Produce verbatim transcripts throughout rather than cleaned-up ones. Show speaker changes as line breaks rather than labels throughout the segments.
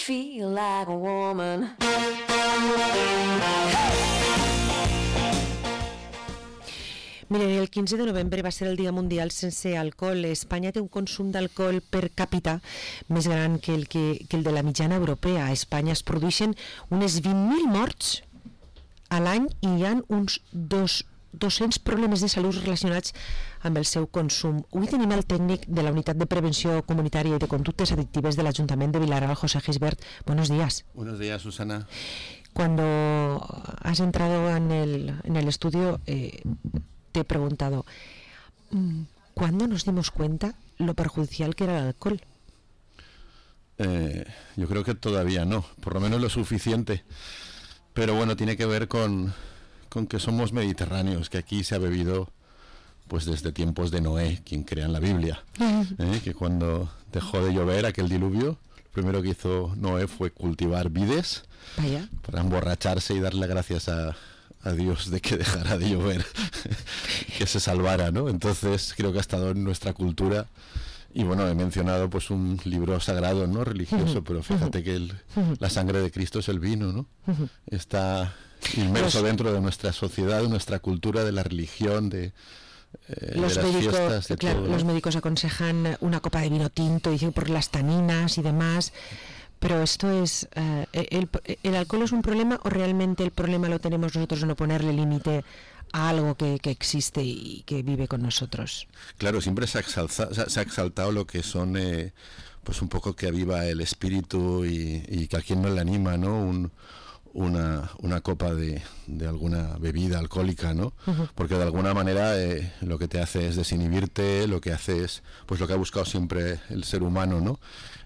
feel like a woman.
Miren, el quinze de novembre va ser el Dia Mundial sense alcohol. Espanya té un consum d'alcohol per càpita més gran que el, que, que el de la mitjana europea. A Espanya es produeixen unes vint mil morts a l'any i hi ha uns dos, dos-cents problemes de salut relacionats amb el seu consum. Avui tenim el tècnic de la Unitat de Prevenció Comunitària i de Conductes Adictives de l'Ajuntament de Vilaral, José Gisbert. Buenos días.
Buenos días, Susana.
Cuando has entrado en el, en el estudio, eh, te he preguntado, ¿cuándo nos dimos cuenta lo perjudicial que era el alcohol?
Eh, yo creo que todavía no, por lo menos lo suficiente. Pero bueno, tiene que ver con, con que somos mediterráneos, que aquí se ha bebido pues desde tiempos de Noé, quien crea en la Biblia. ¿eh? Que cuando dejó de llover aquel diluvio, lo primero que hizo Noé fue cultivar vides.
Vaya.
Para emborracharse y darle gracias a... a Dios de que dejara de llover, que se salvara, ¿no? Entonces creo que ha estado en nuestra cultura. Y bueno, he mencionado pues un libro sagrado, ¿no? Religioso, pero fíjate que el, la sangre de Cristo es el vino, ¿no? Está inmerso dentro de nuestra sociedad, de nuestra cultura, de la religión, de, eh,
los
de las
médicos,
fiestas, de
claro,
todo, ¿no?
Los médicos aconsejan una copa de vino tinto, dicen por las taninas y demás. Pero esto es, uh, el, ¿el alcohol es un problema o realmente el problema lo tenemos nosotros de no ponerle límite a algo que, que existe y que vive con nosotros?
Claro, siempre se ha exaltado, se ha exaltado lo que son, eh, pues un poco que aviva el espíritu y, y que a quien no le anima, ¿no? Un, una, una copa de, de alguna bebida alcohólica, ¿no? Uh-huh. Porque de alguna manera eh, lo que te hace es desinhibirte, lo que hace es, pues lo que ha buscado siempre el ser humano, ¿no?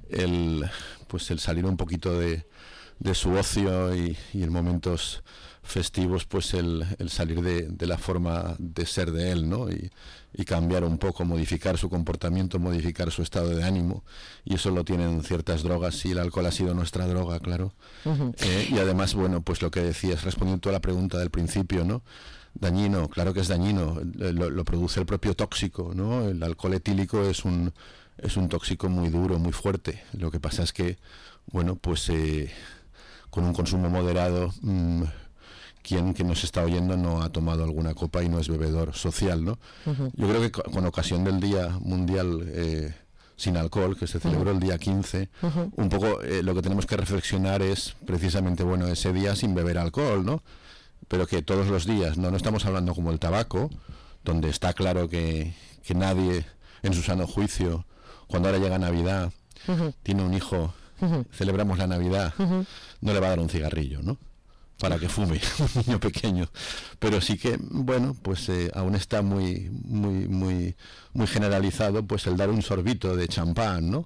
El, pues el salir un poquito de, de su ocio y, y en momentos festivos pues el, el salir de, de la forma de ser de él, ¿no? Y, y cambiar un poco, modificar su comportamiento, modificar su estado de ánimo, y eso lo tienen ciertas drogas, y el alcohol ha sido nuestra droga, claro. Uh-huh. eh, y además, bueno, pues lo que decías, respondiendo a la pregunta del principio, ¿no? Dañino, claro que es dañino, lo, lo produce el propio tóxico, ¿no? El alcohol etílico es un es un tóxico muy duro, muy fuerte. Lo que pasa es que, bueno, pues eh, con un consumo moderado, mmm, quien que nos está oyendo no ha tomado alguna copa y no es bebedor social, ¿no? Uh-huh. Yo creo que con ocasión del Día Mundial eh, sin Alcohol, que se celebró uh-huh. el día quince, uh-huh. un poco eh, lo que tenemos que reflexionar es precisamente, bueno, ese día sin beber alcohol, ¿no? Pero que todos los días, no, no estamos hablando como el tabaco, donde está claro que, que nadie en su sano juicio, cuando ahora llega Navidad, uh-huh. tiene un hijo, uh-huh. celebramos la Navidad, uh-huh. no le va a dar un cigarrillo, ¿no? Para que fume, un niño pequeño. Pero sí que, bueno, pues eh, aún está muy, muy, muy, muy generalizado, pues el dar un sorbito de champán, ¿no?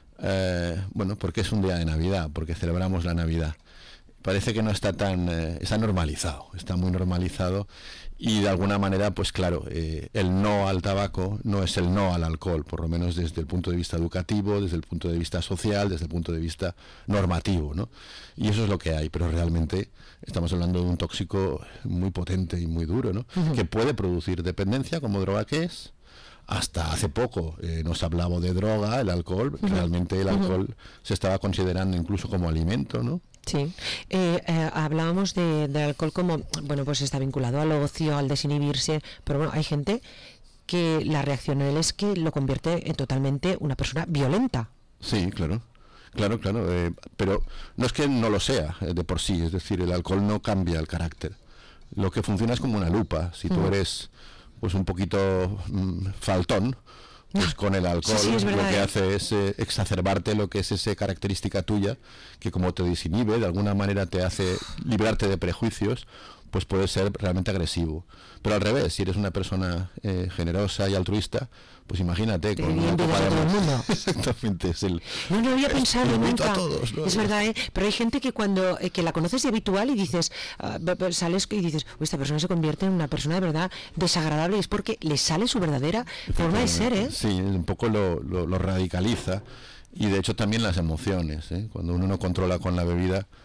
Eh, bueno, porque es un día de Navidad, porque celebramos la Navidad. Parece que no está tan, eh, está normalizado, está muy normalizado. Y de alguna manera, pues claro, eh, el no al tabaco no es el no al alcohol, por lo menos desde el punto de vista educativo, desde el punto de vista social, desde el punto de vista normativo, ¿no? Y eso es lo que hay, pero realmente estamos hablando de un tóxico muy potente y muy duro, ¿no? Uh-huh. Que puede producir dependencia, como droga que es. Hasta hace poco eh, nos hablaba de droga, el alcohol, uh-huh. realmente el alcohol uh-huh. se estaba considerando incluso como alimento, ¿no?
Sí, eh, eh, hablábamos de, de alcohol como, bueno, pues está vinculado al ocio, al desinhibirse, pero bueno, hay gente que la reacción en él es que lo convierte en totalmente una persona violenta.
Sí, claro, claro, claro, eh, pero no es que no lo sea eh, de por sí, es decir, el alcohol no cambia el carácter, lo que funciona es como una lupa, si tú eres pues un poquito mmm, faltón, pues con el alcohol sí, sí, es verdad, lo que eh. hace es eh, exacerbarte lo que es esa característica tuya, que como te desinhibe, de alguna manera te hace librarte de prejuicios, pues puede ser realmente agresivo. Pero al revés, si eres una persona eh, generosa y altruista, pues imagínate
te
con una copa de
mundo.
Exactamente, es el...
No, no había pensado nunca.
A todos, ¿no?
Es verdad, ¿eh? Pero hay gente que cuando eh, que la conoces de habitual y dices, uh, sales y dices, esta persona se convierte en una persona de verdad desagradable, y es porque le sale su verdadera forma de ser, ¿eh?
Sí, un poco lo, lo, lo radicaliza, y de hecho también las emociones, ¿eh? Cuando uno no controla con la bebida,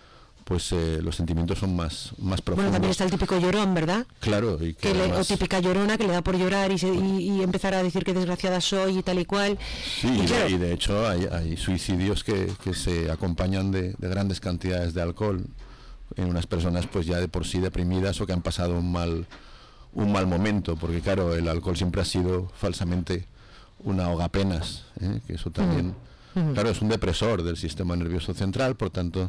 pues eh, los sentimientos son más, más profundos.
Bueno, también está el típico llorón, ¿verdad?
Claro. Y que
que le,
además,
o típica llorona que le da por llorar y, se, y, y empezar a decir que desgraciada soy y tal y cual.
Sí,
y,
y,
claro,
de, y de hecho hay, hay suicidios que, que se acompañan de, de grandes cantidades de alcohol en unas personas pues ya de por sí deprimidas o que han pasado un mal, un mal momento, porque claro, el alcohol siempre ha sido falsamente una ahogapenas, ¿eh? Que eso también, uh-huh. claro, es un depresor del sistema nervioso central, por tanto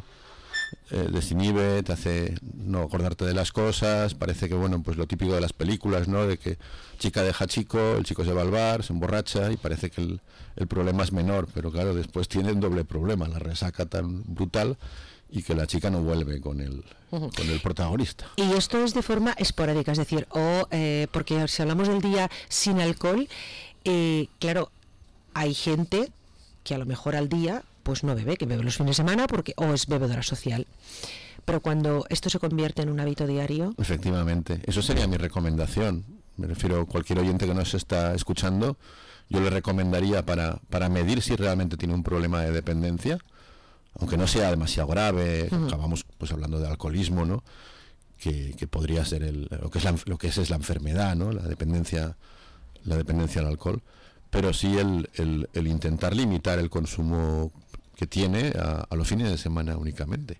eh, desinhibe, te hace no acordarte de las cosas, parece que bueno, pues lo típico de las películas, ¿no? De que chica deja chico, el chico se va al bar, se emborracha y parece que el, el problema es menor, pero claro, después tiene un doble problema, la resaca tan brutal y que la chica no vuelve con el, uh-huh. con el protagonista.
Y esto es de forma esporádica, es decir, o eh, porque si hablamos del día sin alcohol, eh, claro, hay gente que a lo mejor al día pues no bebe, que bebe los fines de semana porque o es bebedora social. Pero cuando esto se convierte en un hábito diario...
Efectivamente, eso sería mi recomendación. Me refiero a cualquier oyente que nos está escuchando, yo le recomendaría para, para medir si realmente tiene un problema de dependencia, aunque no sea demasiado grave, uh-huh. acabamos pues hablando de alcoholismo, ¿no? Que, que podría ser el, lo que es la, lo que es, es la enfermedad, ¿no? La dependencia, la dependencia al alcohol, pero sí el, el, el intentar limitar el consumo que tiene a, a los fines de semana únicamente.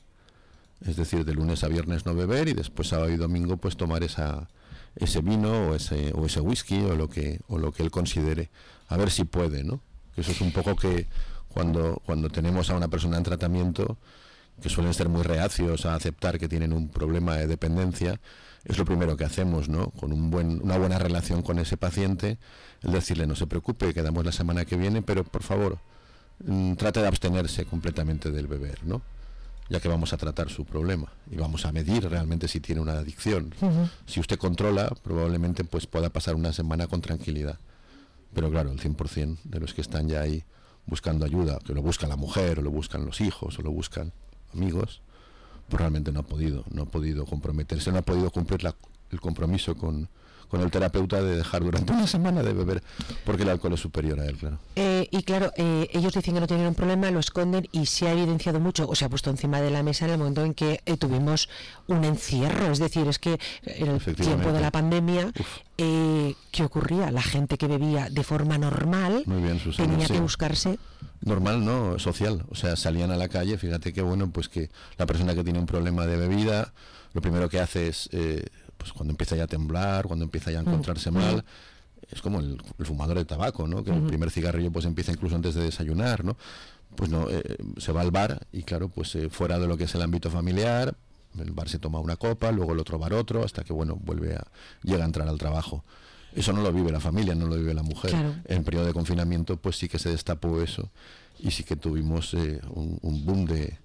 Es decir, de lunes a viernes no beber y después sábado y domingo pues tomar esa ese vino o ese o ese whisky o lo que o lo que él considere, a ver si puede, ¿no? Que eso es un poco que cuando cuando tenemos a una persona en tratamiento, que suelen ser muy reacios a aceptar que tienen un problema de dependencia, es lo primero que hacemos, ¿no? Con un buen una buena relación con ese paciente, el decirle no se preocupe, quedamos la semana que viene, pero por favor, mmm, trate de abstenerse completamente del beber, ¿no? Ya que vamos a tratar su problema y vamos a medir realmente si tiene una adicción. Uh-huh. Si usted controla, probablemente pues pueda pasar una semana con tranquilidad. Pero claro, el cien por ciento de los que están ya ahí buscando ayuda, que lo busca la mujer, o lo buscan los hijos, o lo buscan amigos, pues realmente no ha podido, no ha podido comprometerse, no ha podido cumplir la, el compromiso con, con el terapeuta de dejar durante una semana de beber, porque el alcohol es superior a él, claro.
Eh, y claro, eh, ellos dicen que no tienen un problema, lo esconden y se ha evidenciado mucho, o se ha puesto encima de la mesa en el momento en que eh, tuvimos un encierro, es decir, es que en el tiempo de la pandemia, eh, ¿qué ocurría? La gente que bebía de forma normal
Muy bien, Susana,
tenía
sí.
que buscarse...
Normal, no, social, o sea, salían a la calle, fíjate que bueno, pues que la persona que tiene un problema de bebida, lo primero que hace es, eh, pues cuando empieza ya a temblar, cuando empieza ya a encontrarse mm. mal, es como el, el fumador de tabaco, ¿no? Que uh-huh. el primer cigarrillo pues empieza incluso antes de desayunar, ¿no? Pues no, eh, se va al bar y claro, pues eh, fuera de lo que es el ámbito familiar, el bar se toma una copa, luego el otro bar otro, hasta que bueno, vuelve a, llega a entrar al trabajo. Eso no lo vive la familia, no lo vive la mujer.
Claro.
En periodo de confinamiento pues sí que se destapó eso y sí que tuvimos eh, un, un boom de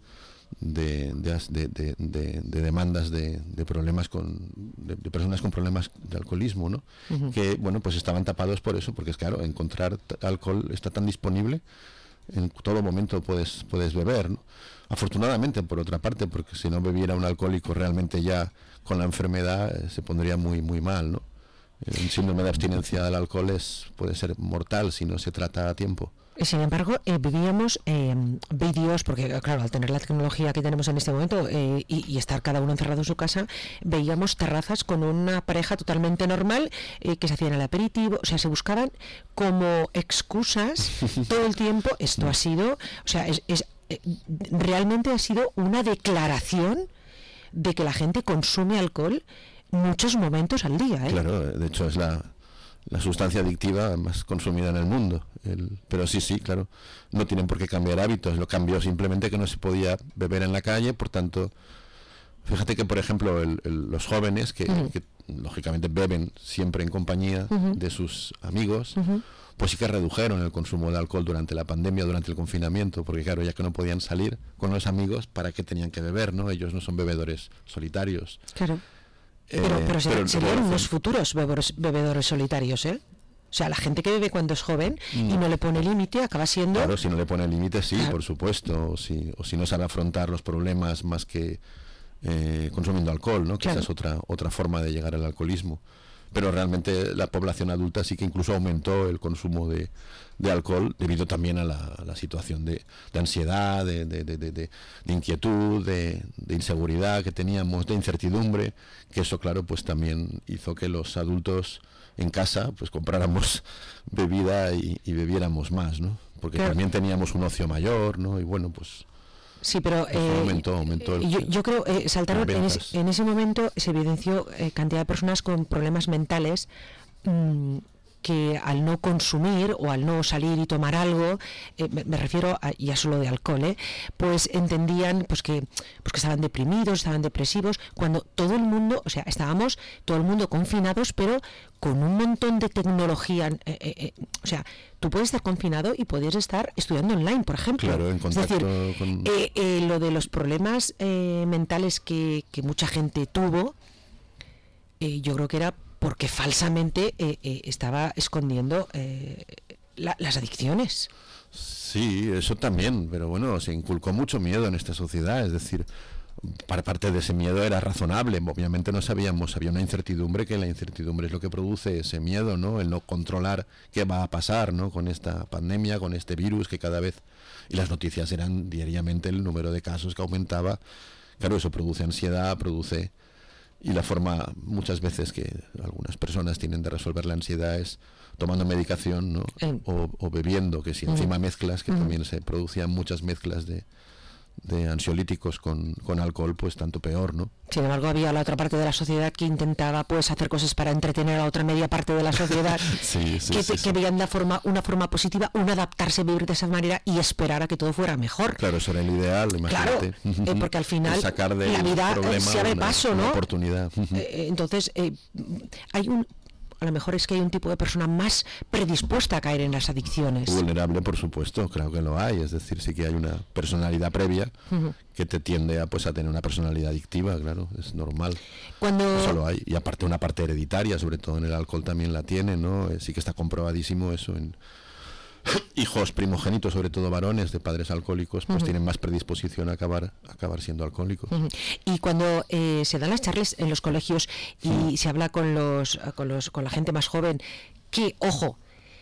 de, de, de, de, de demandas de, de problemas con de, de personas con problemas de alcoholismo, ¿no? Uh-huh. Que bueno, pues estaban tapados por eso, porque es claro, encontrar t- alcohol está tan disponible, en todo momento puedes puedes beber, ¿no? Afortunadamente, por otra parte, porque si no bebiera un alcohólico realmente ya con la enfermedad eh, se pondría muy muy mal, ¿no? El síndrome de abstinencia del alcohol es puede ser mortal si no se trata a tiempo.
Sin embargo, eh, vivíamos eh, vídeos, porque claro, al tener la tecnología que tenemos en este momento eh, y, y estar cada uno encerrado en su casa, veíamos terrazas con una pareja totalmente normal eh, que se hacían el aperitivo, o sea, se buscaban como excusas todo el tiempo. Esto ha sido, o sea, es, es eh, realmente ha sido una declaración de que la gente consume alcohol muchos momentos al día, ¿eh?
Claro, de hecho es la la sustancia adictiva más consumida en el mundo. El, pero sí, sí, claro, no tienen por qué cambiar hábitos, lo cambió simplemente que no se podía beber en la calle, por tanto, fíjate que, por ejemplo, el, el, los jóvenes que, uh-huh. que lógicamente beben siempre en compañía uh-huh. de sus amigos, uh-huh. pues sí que redujeron el consumo de alcohol durante la pandemia, durante el confinamiento, porque claro, ya que no podían salir con los amigos, ¿para qué tenían que beber, no? Ellos no son bebedores solitarios.
Claro. Pero,
eh,
pero,
pero
serían
pero,
unos futuros bebedores, bebedores solitarios, ¿eh? O sea, la gente que bebe cuando es joven mm. y no le pone límite acaba siendo...
Claro, si no le pone límite, sí,
claro.
por supuesto. O si, o si no sabe afrontar los problemas más que eh, consumiendo alcohol, ¿no? Que claro. esa es otra, otra forma de llegar al alcoholismo. pero realmente la población adulta sí que incluso aumentó el consumo de, de alcohol debido también a la, a la situación de, de ansiedad, de, de, de, de, de inquietud, de, de inseguridad que teníamos, de incertidumbre, que eso claro pues también hizo que los adultos en casa pues compráramos bebida y, y bebiéramos más, ¿no? Porque claro, también teníamos un ocio mayor, ¿no? Y bueno, pues
sí, pero eh,
aumentó, aumentó el,
yo, yo creo eh, saltaron en ese, en ese momento se evidenció eh, cantidad de personas con problemas mentales mmm, que al no consumir o al no salir y tomar algo, eh, me, me refiero a, ya solo de alcohol, eh, pues entendían pues que, pues que estaban deprimidos, estaban depresivos, cuando todo el mundo, o sea, estábamos todo el mundo confinados, pero con un montón de tecnología, eh, eh, eh, o sea, tú puedes estar confinado y puedes estar estudiando online, por ejemplo.
Claro, en contacto
es decir,
con...
eh, eh, lo de los problemas eh, mentales que, que mucha gente tuvo, eh, yo creo que era porque falsamente eh, eh, estaba escondiendo eh, la, las adicciones.
Sí, eso también, pero bueno, se inculcó mucho miedo en esta sociedad, es decir, para parte de ese miedo era razonable, obviamente no sabíamos, había una incertidumbre, que la incertidumbre es lo que produce ese miedo, ¿no? El no controlar qué va a pasar, ¿no? Con esta pandemia, con este virus que cada vez, y las noticias eran diariamente el número de casos que aumentaba, claro, eso produce ansiedad, produce... Y la forma, muchas veces, que algunas personas tienen de resolver la ansiedad es tomando medicación, ¿no? Eh. O, o bebiendo, que si encima uh-huh. mezclas, que uh-huh. también se producían muchas mezclas de, de ansiolíticos con, con alcohol, pues tanto peor, ¿no?
Sin embargo, había la otra parte de la sociedad que intentaba pues hacer cosas para entretener a la otra media parte de la sociedad,
sí, sí,
que,
sí,
que
sí.
veían la forma, una forma positiva, un adaptarse, vivir de esa manera y esperar a que todo fuera mejor.
Claro, eso era el ideal, imagínate.
Claro, eh, porque al final
sacar de
la vida
problema
se abre
una,
paso, ¿no?
Una oportunidad.
Eh, entonces, eh, hay un... a lo mejor es que hay un tipo de persona más predispuesta a caer en las adicciones.
Vulnerable, por supuesto, claro que lo hay, es decir, sí que hay una personalidad previa uh-huh. que te tiende a pues a tener una personalidad adictiva, claro, es normal.
Cuando...
Eso lo hay, y aparte una parte hereditaria, sobre todo en el alcohol también la tiene, ¿no? Eh, sí que está comprobadísimo eso en hijos primogénitos, sobre todo varones de padres alcohólicos, pues uh-huh. tienen más predisposición a acabar a acabar siendo alcohólicos.
Uh-huh. Y cuando eh, se dan las charlas en los colegios y uh-huh. se habla con los con los con la gente más joven, que ojo,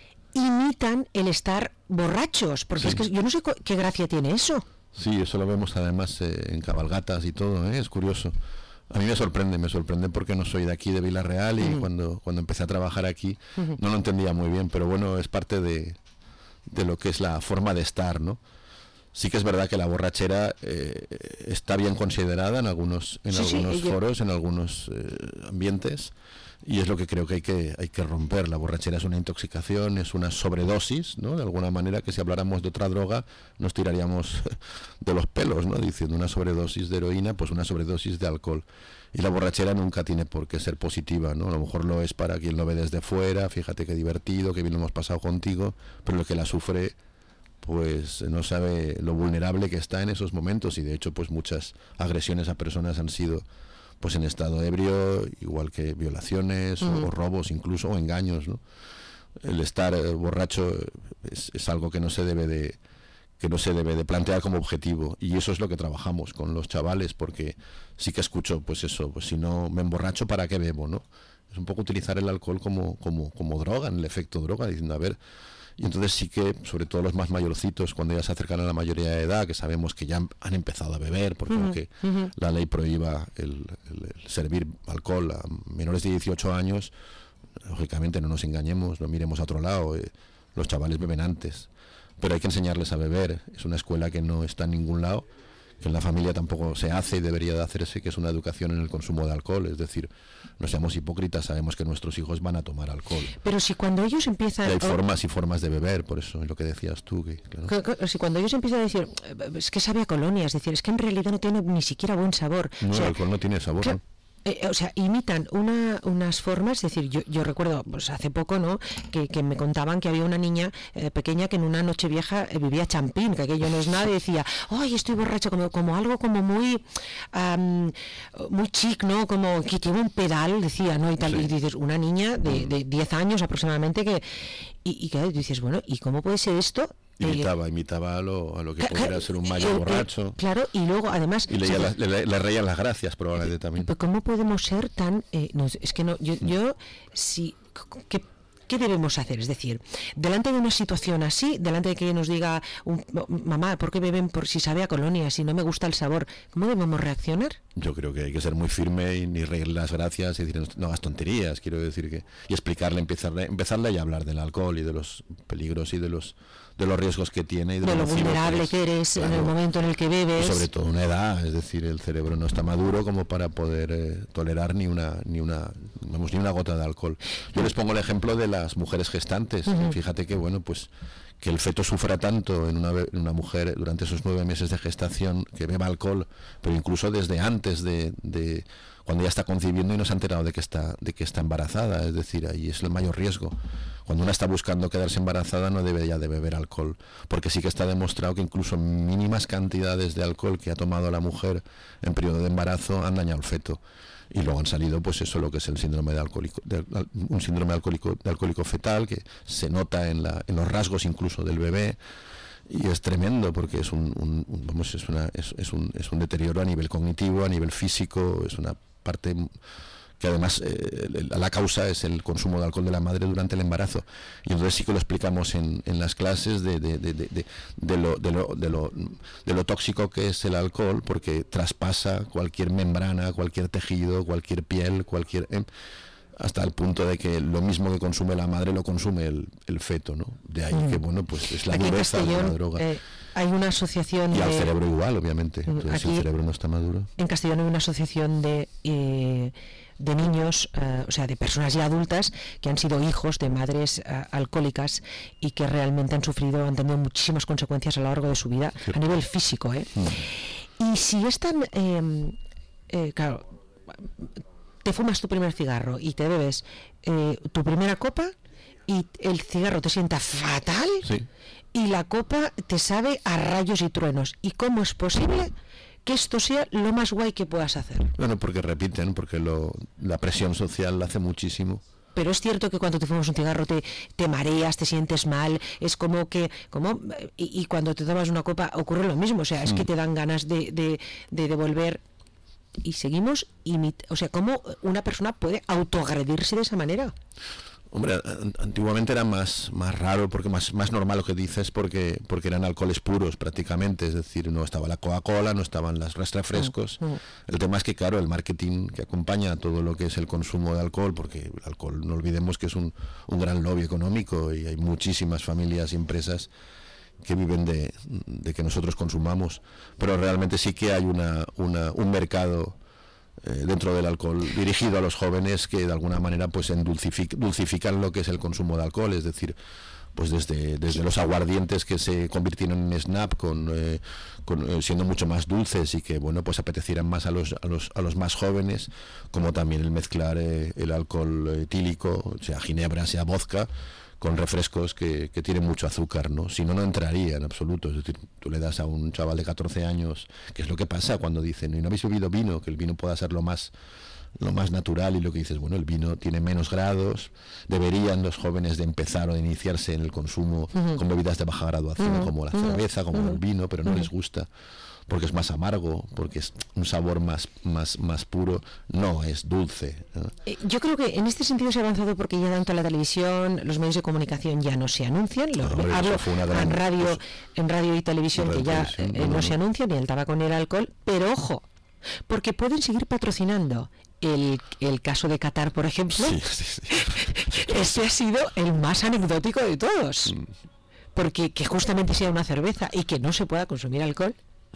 imitan el estar borrachos, porque sí. es que yo no sé co- qué gracia tiene eso.
Sí, eso lo vemos además eh, en cabalgatas y todo, ¿eh? Es curioso. A mí me sorprende, me sorprende porque no soy de aquí, de Villarreal, y uh-huh. cuando cuando empecé a trabajar aquí uh-huh. no lo entendía muy bien, pero bueno, es parte de de lo que es la forma de estar, ¿no? Sí que es verdad que la borrachera eh, está bien considerada en algunos en sí, algunos sí, foros, yo... en algunos eh, ambientes, y es lo que creo que hay que hay que romper. La borrachera es una intoxicación, es una sobredosis, ¿no? De alguna manera, que si habláramos de otra droga nos tiraríamos de los pelos, ¿no? Diciendo una sobredosis de heroína, pues una sobredosis de alcohol. Y la borrachera nunca tiene por qué ser positiva, ¿no? A lo mejor lo es para quien lo ve desde fuera, fíjate qué divertido, qué bien lo hemos pasado contigo, pero el que la sufre pues no sabe lo vulnerable que está en esos momentos, y de hecho pues muchas agresiones a personas han sido pues en estado ebrio, igual que violaciones uh-huh. o, o robos incluso, o engaños, ¿no? El estar eh, borracho es, es algo que no se debe de que no se debe de plantear como objetivo, y eso es lo que trabajamos con los chavales, porque sí que escucho pues eso, pues si no me emborracho, ¿para qué bebo, no? Es un poco utilizar el alcohol como como como droga, en el efecto droga, diciendo, a ver, y entonces sí que, sobre todo los más mayorcitos, cuando ya se acercan a la mayoría de edad, que sabemos que ya han empezado a beber, porque uh-huh, aunque uh-huh. la ley prohíba el, el, el servir alcohol a menores de dieciocho años, lógicamente no nos engañemos, no miremos a otro lado, eh, los chavales beben antes, pero hay que enseñarles a beber. Es una escuela que no está en ningún lado, que en la familia tampoco se hace y debería de hacerse, que es una educación en el consumo de alcohol. Es decir, no seamos hipócritas, sabemos que nuestros hijos van a tomar alcohol.
Pero si cuando ellos empiezan...
Y hay formas y formas de beber, por eso es lo que decías tú. Que,
claro. Si cuando ellos empiezan a decir, es que sabe a colonia, es decir, es que en realidad no tiene ni siquiera buen sabor.
No,
o sea,
el alcohol no tiene sabor,
claro,
¿no?
Eh, o sea, imitan una, unas formas, es decir, yo, yo recuerdo pues hace poco, ¿no?, que, que me contaban que había una niña eh, pequeña que en una noche vieja eh, vivía champín, que aquello no es nada, y decía, ¡ay, estoy borracha! Como, como algo como muy um, muy chic, ¿no?, como que tiene un pedal, decía, ¿no?, y tal, sí. Y dices, una niña de, de diez años aproximadamente, que y, y que dices, bueno, ¿y cómo puede ser esto?
Imitaba, eh, imitaba a lo, a lo que pudiera ser un mayo
eh,
borracho.
Eh, claro, y luego además...
Y leía la, le, le reían las gracias probablemente también.
¿Cómo podemos ser tan...? Eh, no, es que no, yo, yo si... Que, ¿Qué debemos hacer? Es decir, delante de una situación así, delante de que nos diga un, mamá, ¿por qué beben por si sabe a colonia, si no me gusta el sabor? ¿Cómo debemos reaccionar?
Yo creo que hay que ser muy firme y ni reírle las gracias y decir, no hagas tonterías, quiero decir que... Y explicarle, empezarle, empezarle a hablar del alcohol y de los peligros y de los de los riesgos que tiene y de,
de lo, lo vulnerable que, es, que eres claro, en el momento en el que bebes.
Y sobre todo una edad, es decir, el cerebro no está maduro como para poder eh, tolerar ni una ni una vamos ni una gota de alcohol. Yo les pongo el ejemplo de las mujeres gestantes. Uh-huh. Fíjate que bueno, pues que el feto sufra tanto en una, en una mujer durante esos nueve meses de gestación, que beba alcohol, pero incluso desde antes de, de cuando ya está concibiendo y no se ha enterado de que está de que está embarazada, es decir, ahí es el mayor riesgo. Cuando una está buscando quedarse embarazada no debe ya de beber alcohol, porque sí que está demostrado que incluso mínimas cantidades de alcohol que ha tomado la mujer en periodo de embarazo han dañado al feto. Y luego han salido pues eso, lo que es el síndrome de alcohólico, de, un síndrome alcohólico, de alcohólico fetal, que se nota en, la, en los rasgos incluso del bebé, y es tremendo porque es un, un, un vamos es una es, es un es un deterioro a nivel cognitivo, a nivel físico, es una parte que además eh, la causa es el consumo de alcohol de la madre durante el embarazo, y entonces sí que lo explicamos en, en las clases de, de, de, de, de, lo, de, lo, de, lo, de lo tóxico que es el alcohol, porque traspasa cualquier membrana, cualquier tejido, cualquier piel, cualquier eh, hasta el punto de que lo mismo que consume la madre lo consume el, el feto, ¿no? De ahí mm. que bueno, pues es la
aquí
dureza de la droga.
Eh, hay una asociación
y
de...
al cerebro igual, obviamente. Entonces, aquí, si el cerebro no está maduro.
En Castellón hay una asociación de eh, de niños, uh, o sea, de personas ya adultas que han sido hijos de madres uh, alcohólicas y que realmente han sufrido, han tenido muchísimas consecuencias a lo largo de su vida, sí. a nivel físico, ¿eh? Mm. Y si es tan, eh, eh, claro, te fumas tu primer cigarro y te bebes eh, tu primera copa y el cigarro te sienta fatal,
sí.
y la copa te sabe a rayos y truenos. ¿Y cómo es posible que esto sea lo más guay que puedas hacer?
Bueno, porque repiten, porque lo, la presión social la hace muchísimo.
Pero es cierto que cuando te fumas un cigarro te, te mareas, te sientes mal, es como que, como y, y cuando te tomas una copa ocurre lo mismo, o sea, es mm. que te dan ganas de, de, de devolver. Y seguimos, imit- o sea, ¿cómo una persona puede autoagredirse de esa manera?
Hombre, antiguamente era más más raro, porque más más normal lo que dices, porque porque eran alcoholes puros prácticamente, es decir, no estaba la Coca-Cola, no estaban las refrescos. Mm, mm. El tema es que, claro, el marketing que acompaña a todo lo que es el consumo de alcohol, porque el alcohol, no olvidemos que es un, un gran lobby económico y hay muchísimas familias y empresas que viven de, de que nosotros consumamos, pero realmente sí que hay una, una un mercado eh, dentro del alcohol dirigido a los jóvenes que de alguna manera pues endulcific, dulcifican lo que es el consumo de alcohol, es decir, pues desde desde los aguardientes que se convirtieron en snap con, eh, con eh, siendo mucho más dulces y que bueno pues apetecieran más a los a los a los más jóvenes, como también el mezclar eh, el alcohol etílico, sea ginebra, sea vodka, con refrescos que, que tienen mucho azúcar, ¿no? Si no, no entraría en absoluto. Es decir, tú le das a un chaval de catorce años, que es lo que pasa cuando dicen, ¿y no habéis bebido vino? Que el vino pueda ser lo más lo más natural, y lo que dices, bueno, el vino tiene menos grados, deberían los jóvenes de empezar o de iniciarse en el consumo uh-huh. con bebidas de baja graduación, uh-huh. como la cerveza, como uh-huh. el vino, pero no uh-huh. les gusta, porque es más amargo, porque es un sabor más más más puro, no es dulce, ¿no?
Eh, yo creo que en este sentido se ha avanzado porque ya tanto la televisión, los medios de comunicación ya no se anuncian, lo,
no,
hablo
gran,
en radio
pues,
en radio y televisión que ya televisión, eh, no, no, no se anuncian ni el tabaco ni el alcohol, pero ojo, porque pueden seguir patrocinando el, el caso de Qatar, por ejemplo.
Sí, sí, sí.
Este ha sido el más anecdótico de todos, mm. porque que justamente sea una cerveza y que no se pueda consumir alcohol.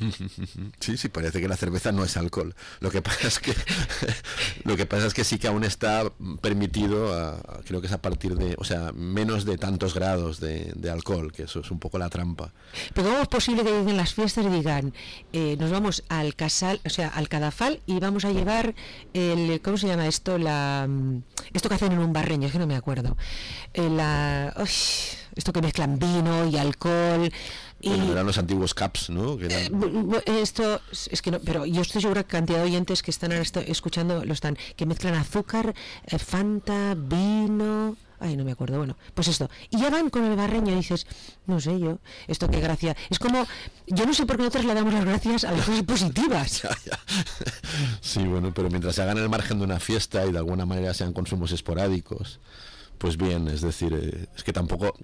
Sí, sí, parece que la cerveza no es alcohol. Lo que pasa es que lo que pasa es que sí que aún está permitido, a, a, creo que es a partir de, o sea, menos de tantos grados de, de alcohol, que eso es un poco la trampa.
Pero ¿cómo es posible que en las fiestas digan, eh, nos vamos al casal, o sea, al Cadafal y vamos a llevar el, ¿cómo se llama esto? La, esto que hacen en un barreño, es que no me acuerdo. Eh, la, uy, esto que mezclan vino y alcohol. Y
bueno, eran los antiguos caps, ¿no? Que eran...
Esto es que no, pero yo estoy segura que cantidad de oyentes que están ahora escuchando lo están, que mezclan azúcar, eh, Fanta, vino, ay, no me acuerdo, bueno, pues esto, y ya van con el barreño y dices, no sé yo, esto qué gracia, es como, yo no sé por qué nosotros le damos las gracias a las cosas positivas.
Ya, ya. Sí, bueno, pero mientras se hagan el margen de una fiesta y de alguna manera sean consumos esporádicos, pues bien, es decir, eh, es que tampoco...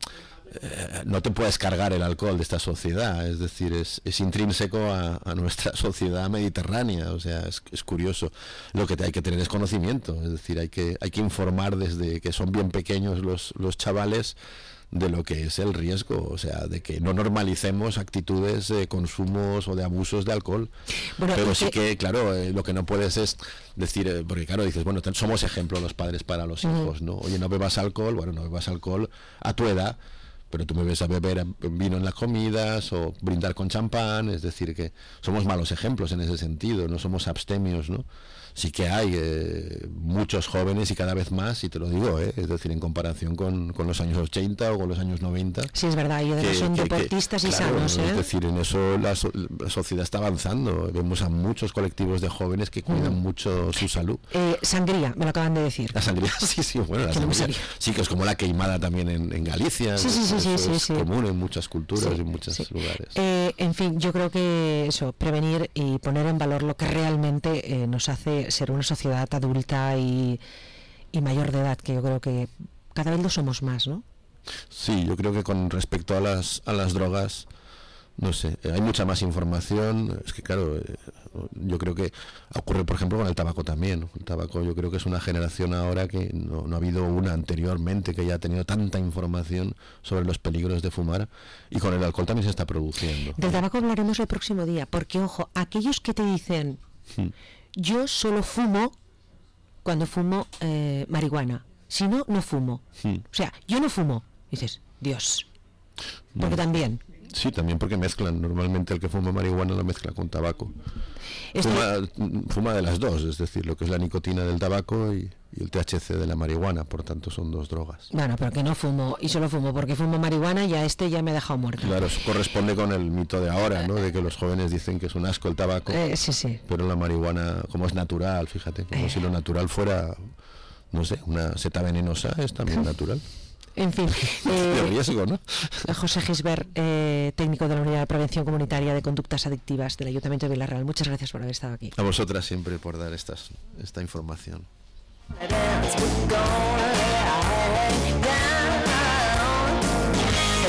Eh, no te puedes cargar el alcohol de esta sociedad, es decir, es, es intrínseco a, a nuestra sociedad mediterránea, o sea, es, es curioso. Lo que te hay que tener es conocimiento, es decir, hay que hay que informar desde que son bien pequeños los, los chavales de lo que es el riesgo, o sea, de que no normalicemos actitudes de consumos o de abusos de alcohol. Bueno, pero sí que, claro, eh, lo que no puedes es decir, eh, porque claro, dices, bueno, somos ejemplo los padres para los uh-huh. hijos, ¿no? Oye, no bebas alcohol, bueno, no bebas alcohol a tu edad, pero tú me ves a beber vino en las comidas o brindar con champán, es decir, que somos malos ejemplos en ese sentido, no somos abstemios, ¿no? Sí que hay eh, muchos jóvenes y cada vez más, y te lo digo, eh, es decir, en comparación con, con los años ochenta o con los años noventa.
Sí, es verdad, y además son que, deportistas que, y claro, sanos. ¿eh?
Es decir, en eso la, so, la sociedad está avanzando. Vemos a muchos colectivos de jóvenes que cuidan mm. mucho su salud.
Eh, sangría, me lo acaban de decir.
La sangría, sí, sí, bueno, la sangría, no sí, que es como la queimada también en, en Galicia.
Sí, sí, sí, sí, sí,
es
sí.
común en muchas culturas y sí, en muchos
sí.
lugares.
Eh, en fin, yo creo que eso, prevenir y poner en valor lo que realmente eh, nos hace ser una sociedad adulta y, y mayor de edad, que yo creo que cada vez lo somos más, ¿no?
Sí, yo creo que con respecto a las a las drogas, no sé, hay mucha más información. Es que claro, eh, yo creo que ocurre, por ejemplo, con el tabaco también. El tabaco yo creo que es una generación ahora que no, no ha habido una anteriormente que haya tenido tanta información sobre los peligros de fumar, y con el alcohol también se está produciendo.
Del tabaco hablaremos el próximo día, porque ojo, aquellos que te dicen hmm. yo solo fumo cuando fumo eh, marihuana, si no, no fumo. Hmm. O sea, yo no fumo. Dices, Dios. Porque hmm. también.
Sí, también porque mezclan. Normalmente el que fuma marihuana lo mezcla con tabaco. Fuma, fuma de las dos, es decir, lo que es la nicotina del tabaco y, y el T H C de la marihuana, por tanto son dos drogas.
Bueno, pero que no fumo, y solo fumo porque fumo marihuana, y a este ya me ha dejado muerto.
Claro, eso corresponde con el mito de ahora, ¿no? De que los jóvenes dicen que es un asco el tabaco.
Eh, sí, sí.
Pero la marihuana, como es natural, fíjate, como eh. si lo natural fuera, no sé, una seta venenosa, es también natural.
En fin,
eh, de riesgo, ¿no?
José Gisbert, eh, técnico de la Unidad de Prevención Comunitaria de Conductas Adictivas del Ayuntamiento de Vila-real, muchas gracias por haber estado aquí.
A vosotras siempre por dar estas, esta información.